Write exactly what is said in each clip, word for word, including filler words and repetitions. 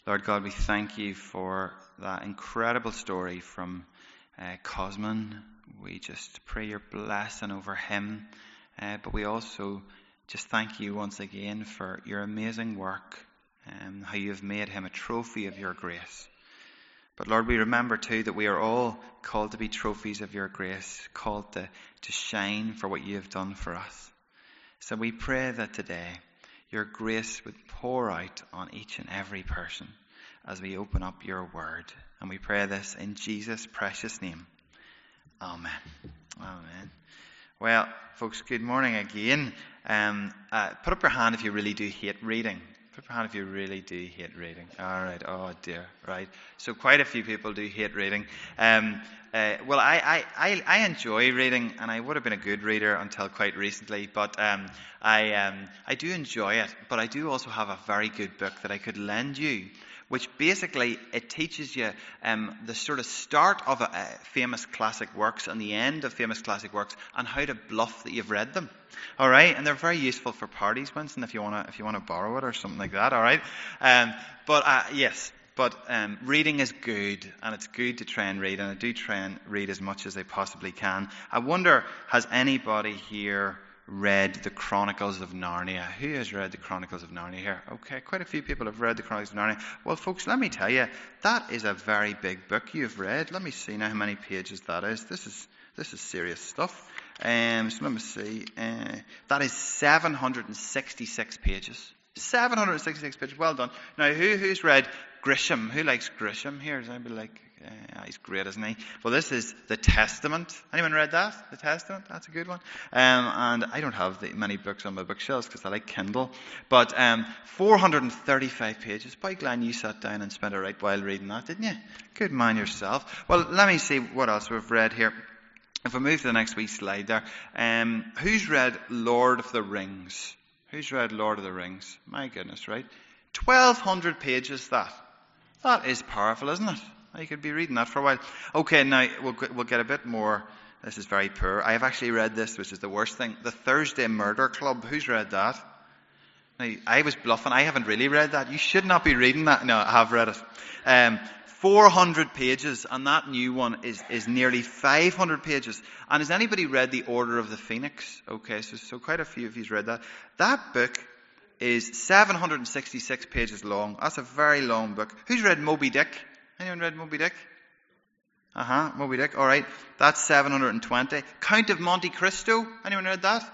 Lord God, we thank you for that incredible story from uh, Cosman. We just pray your blessing over him. Uh, but we also just thank you once again for your amazing work and how you have made him a trophy of your grace. But Lord, we remember too that we are all called to be trophies of your grace, called to, to shine for what you have done for us. So we pray that today your grace would pour out on each and every person as we open up your word. And we pray this in Jesus' precious name. Amen. Amen. Well, folks, good morning again. Um, uh, put up your hand if you really do hate reading. Put up your hand if you really do hate reading. All right. Oh, dear. Right. So quite a few people do hate reading. Um, uh, well, I, I, I, I enjoy reading, and I would have been a good reader until quite recently. But um, I, um, I do enjoy it. But I do also have a very good book that I could lend you, which basically it teaches you um, the sort of start of a, a famous classic works and the end of famous classic works, and how to bluff that you've read them. All right, and they're very useful for parties, Winston, if you want to if you want to borrow it or something like that. All right, um, but uh, yes, but um, reading is good, and it's good to try and read, and I do try and read as much as I possibly can. I wonder, has anybody here read the Chronicles of Narnia? Who has read the Chronicles of Narnia here? Okay, quite a few people have read the Chronicles of Narnia. Well, folks, let me tell you, that is a very big book you've read. Let me see now how many pages that is. This is this is serious stuff. Um, so let me see. Uh, that is seven hundred sixty-six pages. seven hundred sixty-six pages. Well done. Now, who who's read Grisham? Who likes Grisham here? Does anybody like? Uh, he's great, isn't he? Well, this is the Testament. Anyone read that? The Testament? That's a good one. Um, and I don't have the, many books on my bookshelves because I like Kindle. But um, four hundred thirty-five pages. By Glenn, you sat down and spent a right while reading that, didn't you? Good man yourself. Well, let me see what else we've read here. If we move to the next wee slide there. Um, who's read Lord of the Rings? Who's read Lord of the Rings? My goodness, right? twelve hundred pages, that. That is powerful, isn't it? You could be reading that for a while. Okay, now we'll, we'll get a bit more. This is very poor. I have actually read this, which is the worst thing. The Thursday Murder Club. Who's read that? Now, I was bluffing. I haven't really read that. You should not be reading that. No, I have read it. Um, four hundred pages, and that new one is, is nearly five hundred pages. And has anybody read The Order of the Phoenix? Okay, so, so quite a few of you've read that. That book is seven hundred sixty-six pages long. That's a very long book. Who's read Moby Dick? Anyone read Moby Dick? Uh-huh, Moby Dick. All right. That's seven hundred twenty. Count of Monte Cristo. Anyone read that?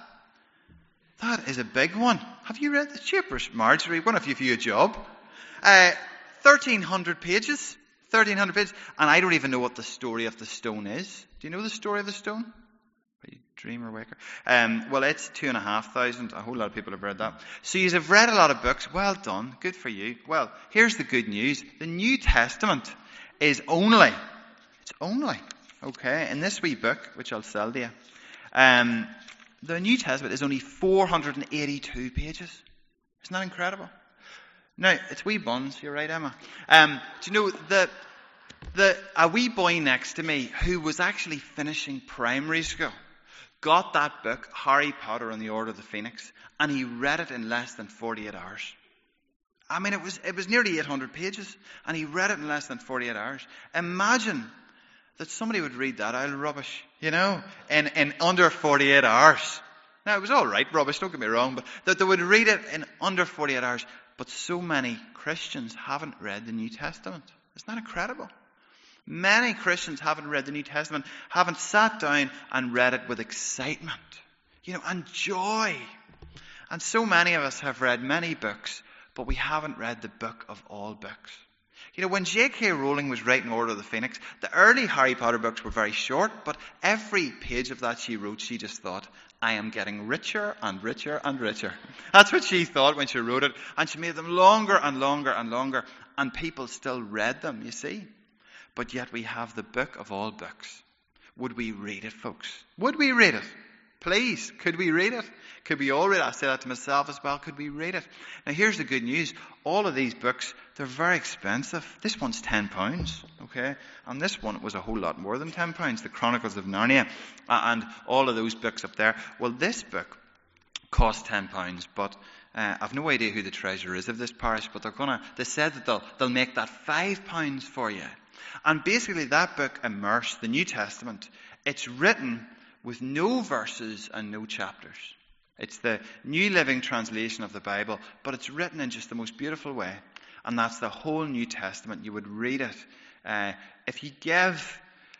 That is a big one. Have you read the Chapers? Marjorie, one of you for your job. Uh, thirteen hundred pages. thirteen hundred pages. And I don't even know what the story of the stone is. Do you know the story of the stone? Are you dreamer waker? Um, well, it's two and a half thousand. A whole lot of people have read that. So you have read a lot of books. Well done. Good for you. Well, here's the good news. The New Testament is only, it's only, okay, in this wee book, which I'll sell to you, um, the New Testament is only four hundred eighty-two pages. Isn't that incredible? Now, it's wee buns. You're right, Emma. Um, do you know the... The, a wee boy next to me who was actually finishing primary school got that book, Harry Potter and the Order of the Phoenix, and he read it in less than forty-eight hours. I mean, it was it was nearly eight hundred pages, and he read it in less than forty-eight hours. Imagine that somebody would read that out of rubbish, you know, in, in under forty-eight hours. Now, it was all right, rubbish, don't get me wrong, but that they would read it in under forty-eight hours. But so many Christians haven't read the New Testament. Isn't that incredible? Many Christians haven't read the New Testament, haven't sat down and read it with excitement, you know, and joy. And so many of us have read many books, but we haven't read the book of all books. You know, when J K Rowling was writing Order of the Phoenix, the early Harry Potter books were very short, but every page of that she wrote, she just thought, I am getting richer and richer and richer. That's what she thought when she wrote it. And she made them longer and longer and longer, and people still read them, you see. But yet we have the book of all books. Would we read it, folks? Would we read it? Please, could we read it? Could we all read it? I say that to myself as well. Could we read it? Now, here's the good news. All of these books, they're very expensive. This one's ten pounds, okay? And this one was a whole lot more than ten pounds. The Chronicles of Narnia uh, and all of those books up there. Well, this book cost ten pounds, but uh, I've no idea who the treasurer is of this parish, but they're gonna, they said that they'll, they'll make that five pounds for you. And basically that book, Immerse, the New Testament, it's written with no verses and no chapters. It's the New Living Translation of the Bible, but it's written in just the most beautiful way. And that's the whole New Testament. You would read it. Uh, if you give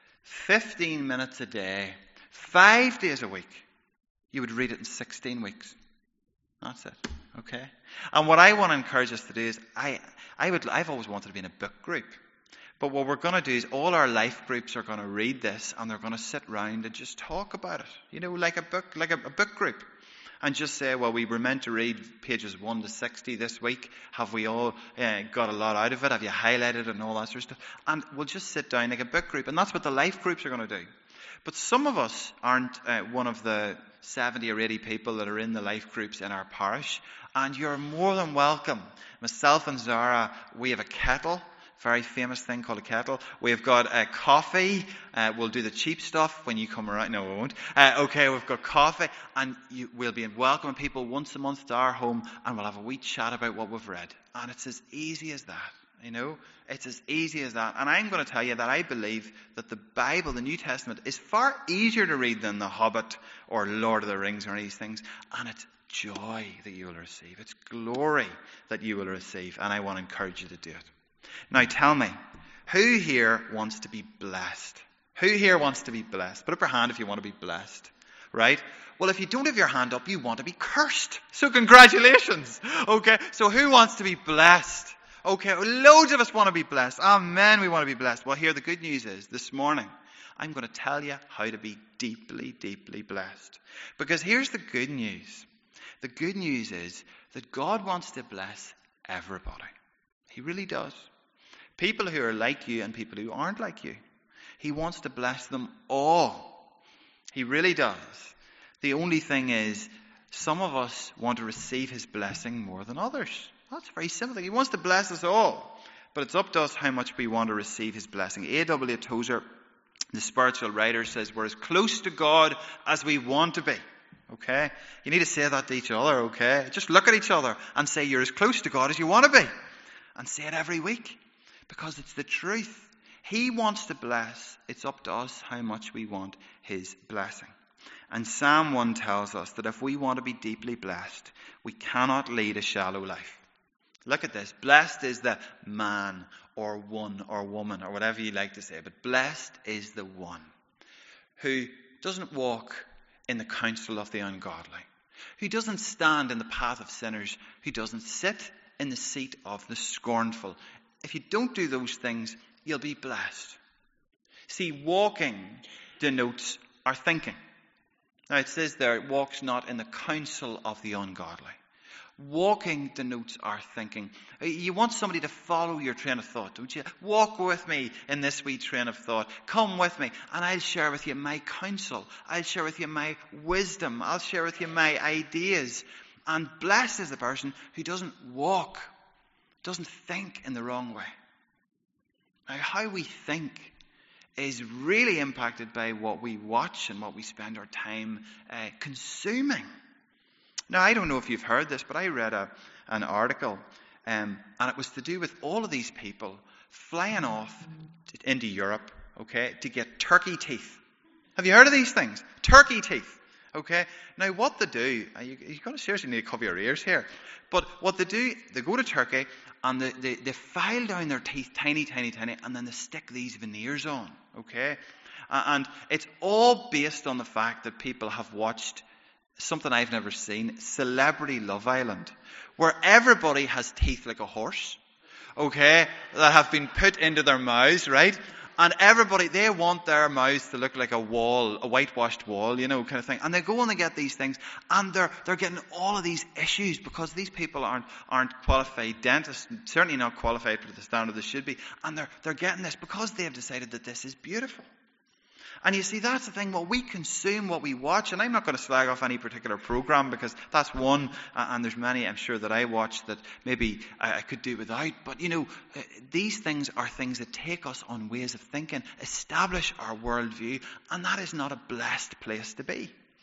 fifteen minutes a day, five days a week, you would read it in sixteen weeks. That's it. Okay? And what I want to encourage us to do is, I, I would, I've always wanted to be in a book group. But what we're going to do is all our life groups are going to read this and they're going to sit round and just talk about it. You know, like a book, like a, a book group. And just say, well, we were meant to read pages one to sixty this week. Have we all uh, got a lot out of it? Have you highlighted it and all that sort of stuff? And we'll just sit down like a book group. And that's what the life groups are going to do. But some of us aren't uh, one of the seventy or eighty people that are in the life groups in our parish. And you're more than welcome. Myself and Zara, we have a kettle. Very famous thing called a kettle. We've got a coffee. Uh, we'll do the cheap stuff when you come around. No, we won't. Uh, okay, we've got coffee. And you, we'll be welcoming people once a month to our home. And we'll have a wee chat about what we've read. And it's as easy as that. You know, it's as easy as that. And I'm going to tell you that I believe that the Bible, the New Testament, is far easier to read than The Hobbit or Lord of the Rings or any of these things. And it's joy that you will receive. It's glory that you will receive. And I want to encourage you to do it. Now tell me, who here wants to be blessed? Who here wants to be blessed? Put up your hand if you want to be blessed. Right? Well, if you don't have your hand up, you want to be cursed. So congratulations. Okay, so who wants to be blessed? Okay, loads of us want to be blessed. Amen, we want to be blessed. Well, here the good news is, this morning, I'm going to tell you how to be deeply, deeply blessed. Because here's the good news. The good news is that God wants to bless everybody. He really does. People who are like you and people who aren't like you. He wants to bless them all. He really does. The only thing is, some of us want to receive his blessing more than others. That's very simple. He wants to bless us all. But it's up to us how much we want to receive his blessing. A W Tozer, the spiritual writer, says we're as close to God as we want to be. Okay? You need to say that to each other, okay? Just look at each other and say you're as close to God as you want to be. And say it every week. Because it's the truth. He wants to bless. It's up to us how much we want his blessing. And Psalm one tells us that if we want to be deeply blessed, we cannot lead a shallow life. Look at this. Blessed is the man or one or woman or whatever you like to say. But blessed is the one who doesn't walk in the counsel of the ungodly. Who doesn't stand in the path of sinners. Who doesn't sit in the seat of the scornful. If you don't do those things, you'll be blessed. See, walking denotes our thinking. Now it says there, it walks not in the counsel of the ungodly. Walking denotes our thinking. You want somebody to follow your train of thought, don't you? Walk with me in this wee train of thought. Come with me and I'll share with you my counsel. I'll share with you my wisdom. I'll share with you my ideas. And blessed is the person who doesn't walk, doesn't think in the wrong way. Now, how we think is really impacted by what we watch and what we spend our time uh, consuming. Now, I don't know if you've heard this, but I read a, an article, um, and it was to do with all of these people flying off into Europe, okay, to get turkey teeth. Have you heard of these things? Turkey teeth. Okay, now what they do, you, you've got to seriously need to cover your ears here, but what they do, they go to Turkey and they, they, they file down their teeth tiny, tiny, tiny, and then they stick these veneers on, okay? Uh, and it's all based on the fact that people have watched something I've never seen, Celebrity Love Island, where everybody has teeth like a horse, okay, that have been put into their mouths, right? And everybody, they want their mouths to look like a wall, a whitewashed wall, you know, kind of thing. And they go and they get these things, and they're they're getting all of these issues because these people aren't aren't qualified dentists, certainly not qualified to the standard they should be. And they're they're getting this because they have decided that this is beautiful. And you see, that's the thing. What we consume, what we watch, and I'm not going to slag off any particular program because that's one, uh, and there's many I'm sure that I watch that maybe I, I could do without. But you know, uh, these things are things that take us on ways of thinking, establish our worldview, and that is not a blessed place to be.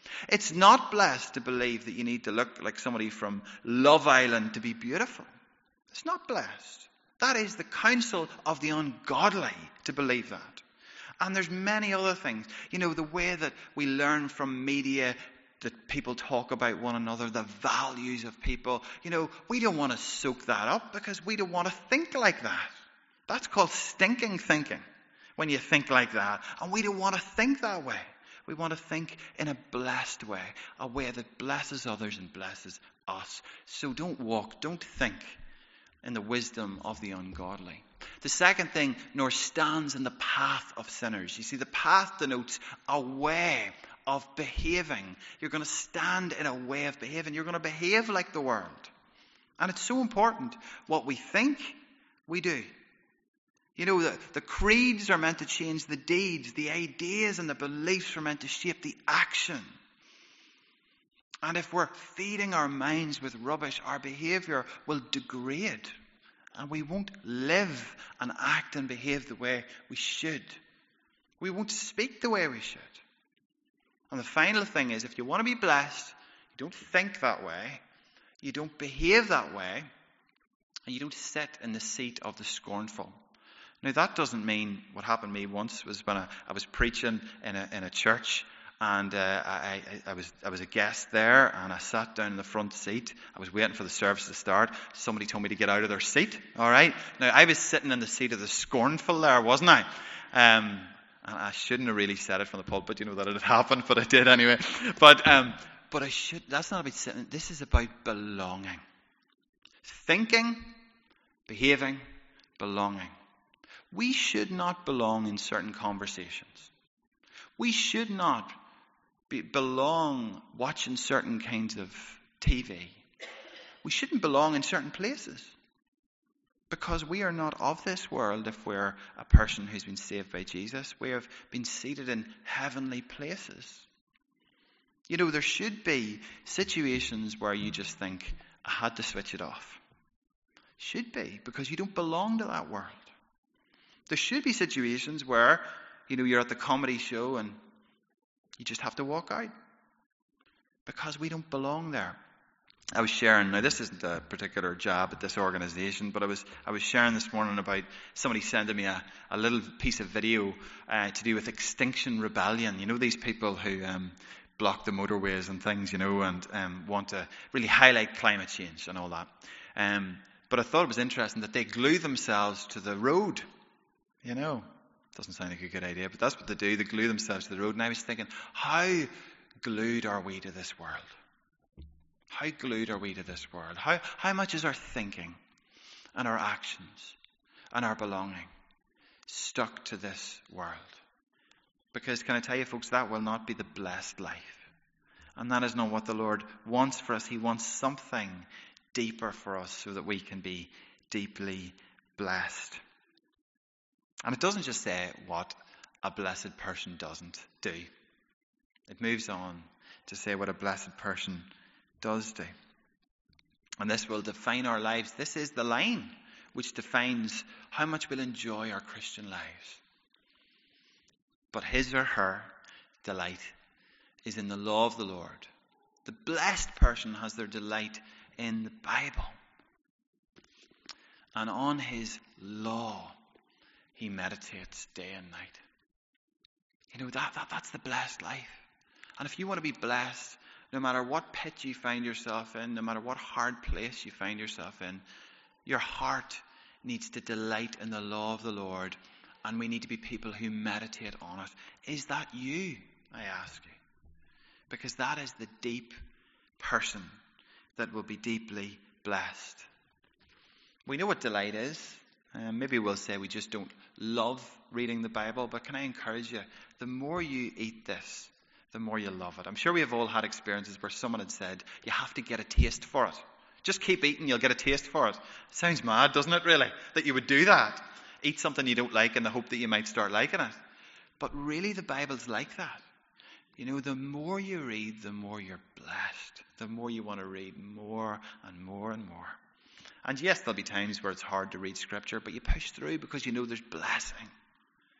It's not blessed to believe that you need to look like somebody from Love Island to be beautiful. It's not blessed. That is the counsel of the ungodly to believe that. And there's many other things. You know, the way that we learn from media that people talk about one another, the values of people. You know, we don't want to soak that up because we don't want to think like that. That's called stinking thinking, when you think like that. And we don't want to think that way. We want to think in a blessed way, a way that blesses others and blesses us. So don't walk, don't think in the wisdom of the ungodly. The second thing, nor stands in the path of sinners. You see, the path denotes a way of behaving. You're going to stand in a way of behaving. You're going to behave like the world. And it's so important. What we think, we do. You know, the, the creeds are meant to change the deeds. The ideas and the beliefs are meant to shape the action. And if we're feeding our minds with rubbish, our behaviour will degrade. And we won't live and act and behave the way we should. We won't speak the way we should. And the final thing is, if you want to be blessed, you don't think that way, you don't behave that way, and you don't sit in the seat of the scornful. Now, that doesn't mean what happened to me once was when I, I was preaching in a, in a church, and uh, I, I, I was I was a guest there, and I sat down in the front seat. I was waiting for the service to start. Somebody told me to get out of their seat. All right. Now, I was sitting in the seat of the scornful there, wasn't I? Um, and I shouldn't have really said it from the pulpit, you know, that it had happened, but I did anyway. But um, but I should. That's not about sitting. This is about belonging, thinking, behaving, belonging. We should not belong in certain conversations. We should not be, belong watching certain kinds of T V. We shouldn't belong in certain places. Because we are not of this world if we're a person who's been saved by Jesus. We have been seated in heavenly places. You know, there should be situations where you just think, I had to switch it off. Should be, because you don't belong to that world. There should be situations where, you know, you're at the comedy show and you just have to walk out. Because we don't belong there. I was sharing, now this isn't a particular job at this organisation, but I was I was sharing this morning about somebody sending me a, a little piece of video uh, to do with Extinction Rebellion. You know, these people who um, block the motorways and things, you know, and um, want to really highlight climate change and all that. Um, but I thought it was interesting that they glue themselves to the road. You know, doesn't sound like a good idea, but that's what they do. They glue themselves to the road. And I was thinking, how glued are we to this world? How glued are we to this world? How, how much is our thinking and our actions and our belonging stuck to this world? Because can I tell you, folks, that will not be the blessed life. And that is not what the Lord wants for us. He wants something deeper for us so that we can be deeply blessed. And it doesn't just say what a blessed person doesn't do. It moves on to say what a blessed person does do. And this will define our lives. This is the line which defines how much we'll enjoy our Christian lives. But his or her delight is in the law of the Lord. The blessed person has their delight in the Bible. And on his law he meditates day and night. You know, that, that that's the blessed life. And if you want to be blessed, no matter what pit you find yourself in, no matter what hard place you find yourself in, your heart needs to delight in the law of the Lord, and we need to be people who meditate on it. Is that you, I ask you? Because that is the deep person that will be deeply blessed. We know what delight is. Uh, maybe we'll say we just don't love reading the Bible, but can I encourage you, the more you eat this, the more you love it. I'm sure we have all had experiences where someone had said, you have to get a taste for it. Just keep eating, you'll get a taste for it. It sounds mad, doesn't it, really? That you would do that. Eat something you don't like in the hope that you might start liking it. But really, the Bible's like that. You know, the more you read, the more you're blessed. The more you want to read more and more and more. And yes, there'll be times where it's hard to read Scripture, but you push through because you know there's blessing.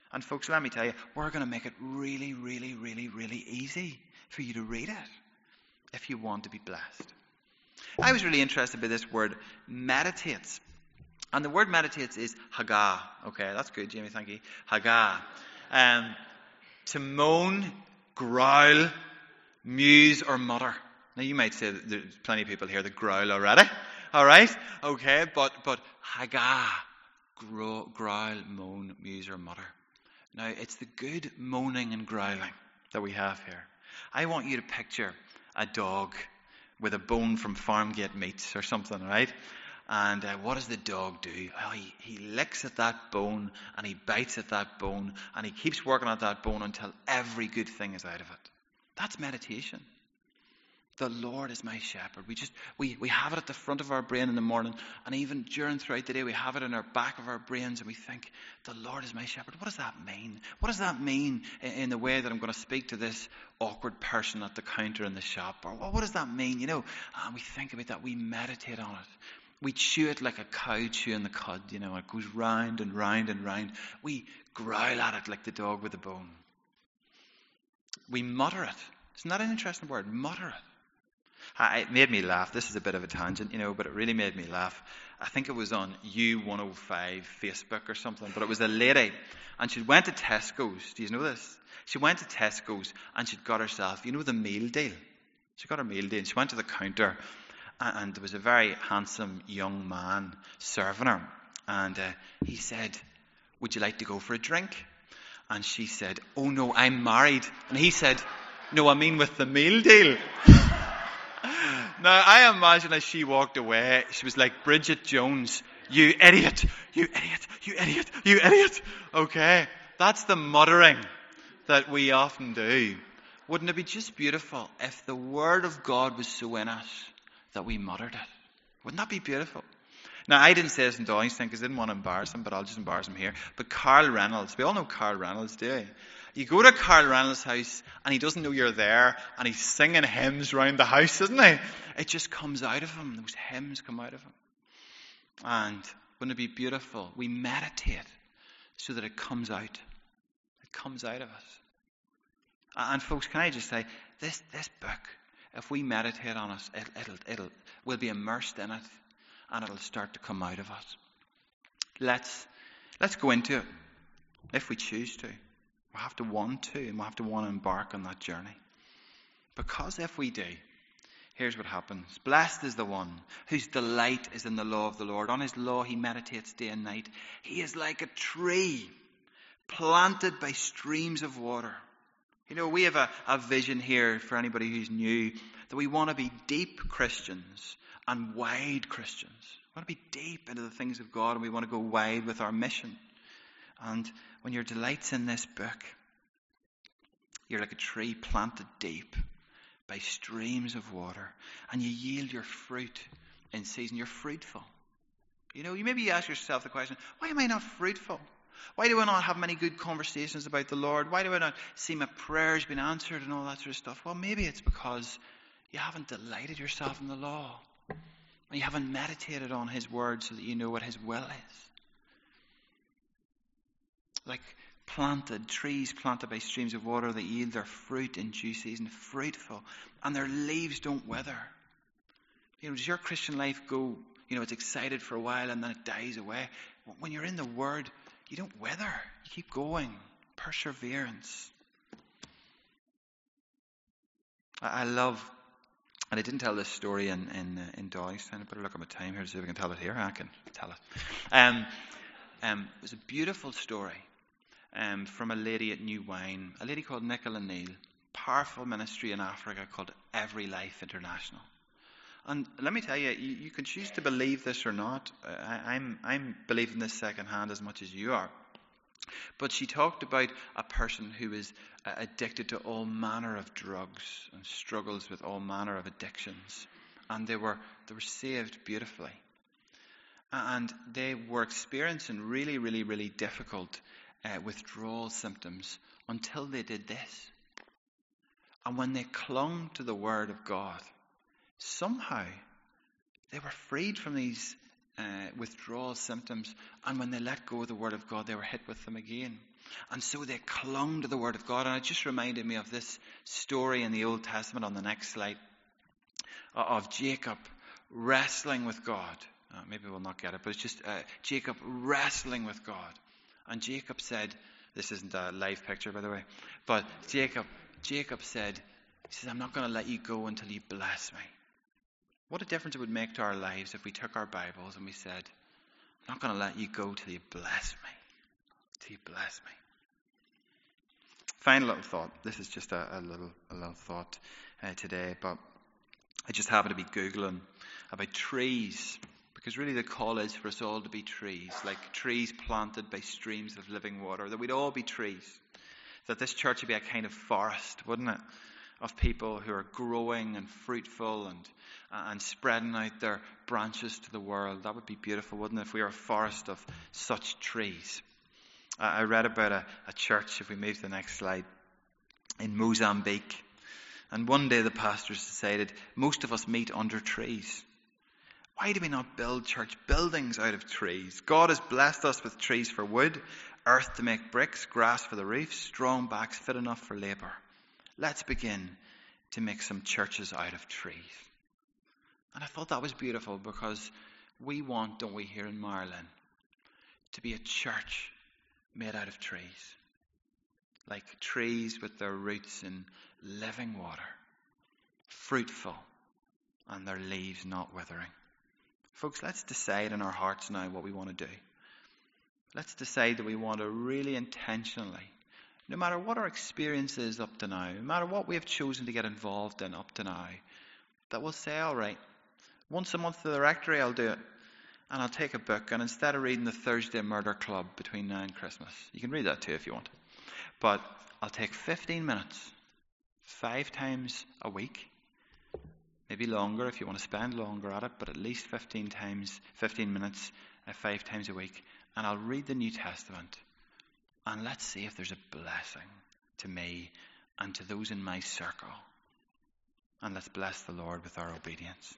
And folks, let me tell you, we're going to make it really, really, really, really easy for you to read it if you want to be blessed. I was really interested by this word, meditates. And the word meditates is haggah. Okay, that's good, Jamie, thank you. Haggah. Um, to moan, growl, muse, or mutter. Now, you might say that there's plenty of people here that growl already. All right? Okay, but, but haggah. Growl, growl, moan, muse, or mutter. Now, it's the good moaning and growling that we have here. I want you to picture a dog with a bone from Farmgate Meats or something, right? And uh, what does the dog do? Oh, he, he licks at that bone and he bites at that bone and he keeps working at that bone until every good thing is out of it. That's meditation. The Lord is my shepherd. We just we, we have it at the front of our brain in the morning, and even during throughout the day we have it in our back of our brains, and we think, the Lord is my shepherd. What does that mean? What does that mean in, in the way that I'm going to speak to this awkward person at the counter in the shop? Or what, what does that mean? You know, and we think about that. We meditate on it. We chew it like a cow chewing the cud. You know, it goes round and round and round. We growl at it like the dog with the bone. We mutter it. Isn't that an interesting word? Mutter it. It made me laugh. This is a bit of a tangent, you know, but it really made me laugh. I think it was on U one oh five Facebook or something, but it was a lady, and she went to Tesco's. Do you know this? She went to Tesco's, and she'd got herself, you know, the meal deal. She got her meal deal. She went to the counter, and, and there was a very handsome young man serving her, and uh, he said, "Would you like to go for a drink?" And she said, "Oh no, I'm married." And he said, "No, I mean with the meal deal." Now, I imagine as she walked away, she was like, Bridget Jones, you idiot, you idiot, you idiot, you idiot. Okay, that's the muttering that we often do. Wouldn't it be just beautiful if the Word of God was so in us that we muttered it? Wouldn't that be beautiful? Now, I didn't say this in Dollingstown because I didn't want to embarrass him, but I'll just embarrass him here. But Carl Reynolds, we all know Carl Reynolds, do we? You go to Carl Reynolds' house and he doesn't know you're there and he's singing hymns around the house, isn't he? It just comes out of him. Those hymns come out of him. And wouldn't it be beautiful? We meditate so that it comes out. It comes out of us. And folks, can I just say, this this book, if we meditate on it, it it'll, it'll, we'll be immersed in it and it'll start to come out of us. Let's, let's go into it if we choose to. We'll have to want to, and we'll have to want to embark on that journey. Because if we do, here's what happens. Blessed is the one whose delight is in the law of the Lord. On his law he meditates day and night. He is like a tree planted by streams of water. You know, we have a, a vision here for anybody who's new, that we want to be deep Christians and wide Christians. We want to be deep into the things of God, and we want to go wide with our mission. And when your delight's in this book, you're like a tree planted deep by streams of water, and you yield your fruit in season. You're fruitful. You know, you maybe ask yourself the question, why am I not fruitful? Why do I not have many good conversations about the Lord? Why do I not see my prayers being answered and all that sort of stuff? Well, maybe it's because you haven't delighted yourself in the law. And you haven't meditated on his word so that you know what his will is. Like planted, trees planted by streams of water that yield their fruit in due season, fruitful, and their leaves don't wither. You know, does your Christian life go, you know, it's excited for a while and then it dies away? When you're in the Word, you don't wither. You keep going. Perseverance. I, I love, and I didn't tell this story in in, uh, in Dollingstown. I better look at my time here to see if I can tell it here. I can tell it. Um, um, it was a beautiful story. Um, from a lady at New Wine, a lady called Nicola Neal, powerful ministry in Africa called Every Life International. And let me tell you, you, you can choose to believe this or not. Uh, I, I'm, I'm believing this secondhand as much as you are. But she talked about a person who is uh, addicted to all manner of drugs and struggles with all manner of addictions. And they were, they were saved beautifully. And they were experiencing really, really, really difficult Uh, withdrawal symptoms until they did this. And when they clung to the Word of God, somehow they were freed from these uh, withdrawal symptoms. And when they let go of the Word of God, they were hit with them again. And so they clung to the Word of God. And it just reminded me of this story in the Old Testament on the next slide of Jacob wrestling with God. Uh, maybe we'll not get it, but it's just uh, Jacob wrestling with God. And Jacob said, this isn't a live picture, by the way, but Jacob, Jacob said, he says, I'm not going to let you go until you bless me. What a difference it would make to our lives if we took our Bibles and we said, I'm not going to let you go till you bless me. Till you bless me. Final little thought. This is just a, a little a little thought uh, today, but I just happened to be Googling about trees, because really the call is for us all to be trees, like trees planted by streams of living water, that we'd all be trees, that this church would be a kind of forest, wouldn't it, of people who are growing and fruitful and and spreading out their branches to the world. That would be beautiful, wouldn't it, if we were a forest of such trees. I read about a, a church, if we move to the next slide, in Mozambique. And one day the pastors decided, most of us meet under trees. Why do we not build church buildings out of trees? God has blessed us with trees for wood, earth to make bricks, grass for the roofs, strong backs fit enough for labour. Let's begin to make some churches out of trees. And I thought that was beautiful, because we want, don't we, here in Maryland, to be a church made out of trees. Like trees with their roots in living water, fruitful, and their leaves not withering. Folks, let's decide in our hearts now what we want to do. Let's decide that we want to really intentionally, no matter what our experience is up to now, no matter what we have chosen to get involved in up to now, that we'll say, all right, once a month to the rectory I'll do it. And I'll take a book, and instead of reading the Thursday Murder Club between now and Christmas, you can read that too if you want, but I'll take fifteen minutes, five times a week, maybe longer if you want to spend longer at it, but at least fifteen times, fifteen minutes, uh, five times a week, and I'll read the New Testament, and let's see if there's a blessing to me and to those in my circle. And let's bless the Lord with our obedience.